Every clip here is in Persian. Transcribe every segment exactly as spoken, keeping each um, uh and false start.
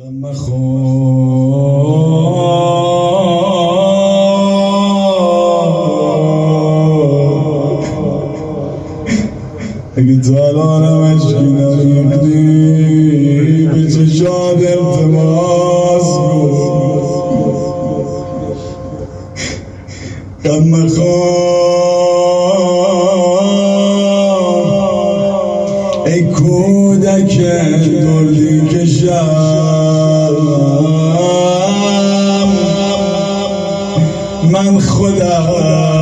غم خود اگه تالانم اشکی نریختی به چشاد التماس کن غم خود ای کودک دردی کشم من خودم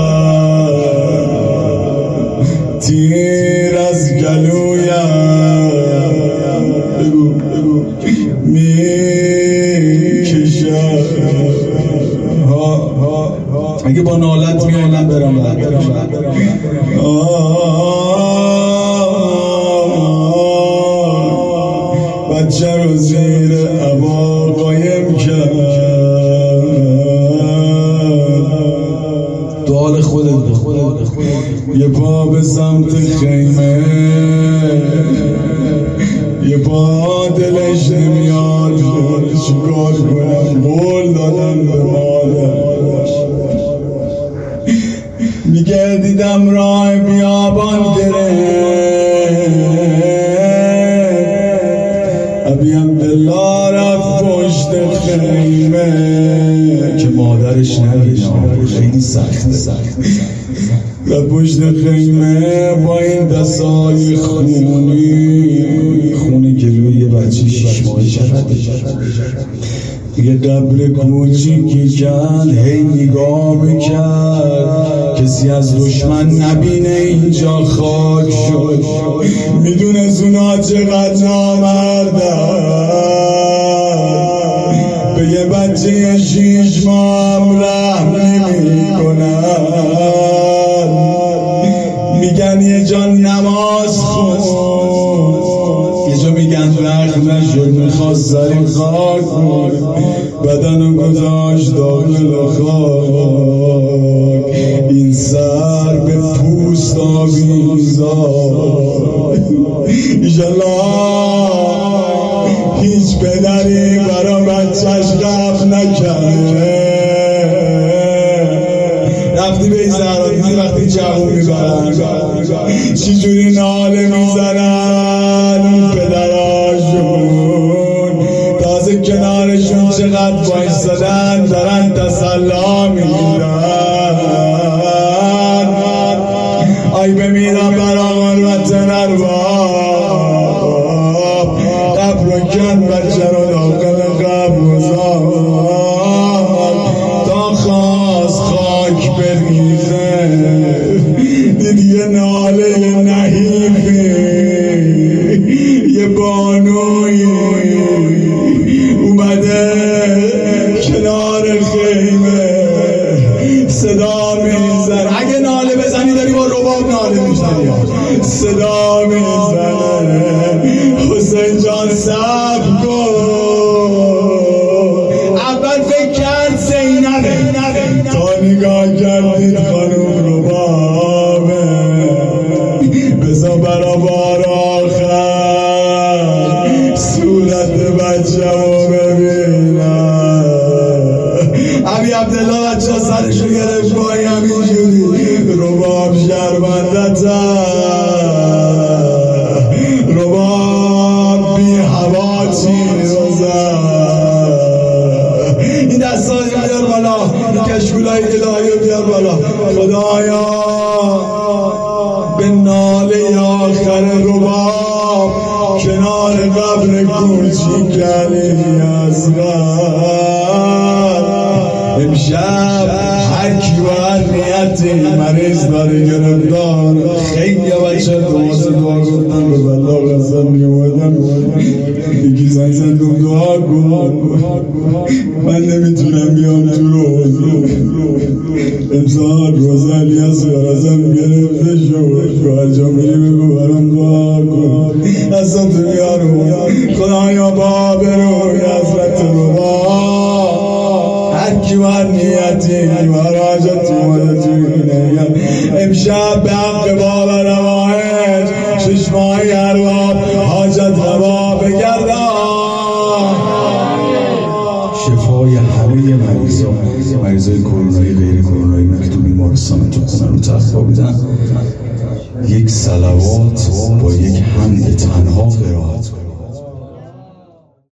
تیر از گلویم بگو بگو می کشم اگه با نالت میای من برم بچه رو زیر عبا قایم کرد دال خودت یه پا به سمت خیمه یه پا دلش نمیاد چیکار کنم قول دادم به مادر میگه دیدم راه بیابان گره ابی عبدالله رفت پشت خیمه که مادرش ندیدم خیلی سخته و پشت خیمه با این دستای خونی خونی که روی یه بچه شیش ماهی شده یه قبر کوچیکی کن هی نگاه میکرد کسی از دشمن نبینه اینجا خاک شد میدونه زونا چقدر نامردن به یه بچه شیش ماه هم رحم نمیکنن میگن یه جا نماز خون یه جا میگن رخ نشد میخواست سری خاک بود بدنو گذاشت داخل خاک این سر به پوست آویزاد ایشالله هیچ پدری برا بچهش غف نکرده رفتی به این زهرا دیدی وقتی جوون میبرن چی جوری ناله میزنن اون پدراشون تازه کنارشون چقدر وایسادن دارن تسلا میگیرن آی بمیرم برا غربت ارباب قبر کن بچه رو داخل قبر گذار تا خواست خاک بریزه دید یه ناله نحیفی یه بانوی اومده کنار خیمه صدا میزن اگه ناله بزنی داری با رباب ناله میزنی صدا میزنه حسین جان صبر کن اول فکر کرد زینبه تا نگاه کردید خانوم ربابه بزا برا بار آخر صورت بچه رو ببینم ابی عبدالله بچه سرشو گرفت بایی همینجوری رباب شرمندته رباب بی هوا چی روزه این دستانی بیار بالا کشکولای الهی بیار بالا خدایا به ناله آخر رباب کنار قبر کوچیک علی اصغر امشب هر کی با هر نیتی مریض داره گرفتار خیلی بچه دوازه دعا گفتن به بلا قسم میومدم یکی زنگ زد گفت دعا کن من نمیتونم بیام تو روز امسال روز علی اصغر ازم گرفته شد که هر جا میری بگو برام دعا کن اصلا تو بیارو خدایا با بروی حضرت رباب هر کی بر نیتی بر حاجتی مدتی امشب به حق باب رواهج شش ماهی ارباب حاجت روا بگردان دعای همه مریضا، مریضای کرونایی غیر کرونایی من که تو بیمارستان تو خونه رو تخت خوابیدن، یک صلوات با یک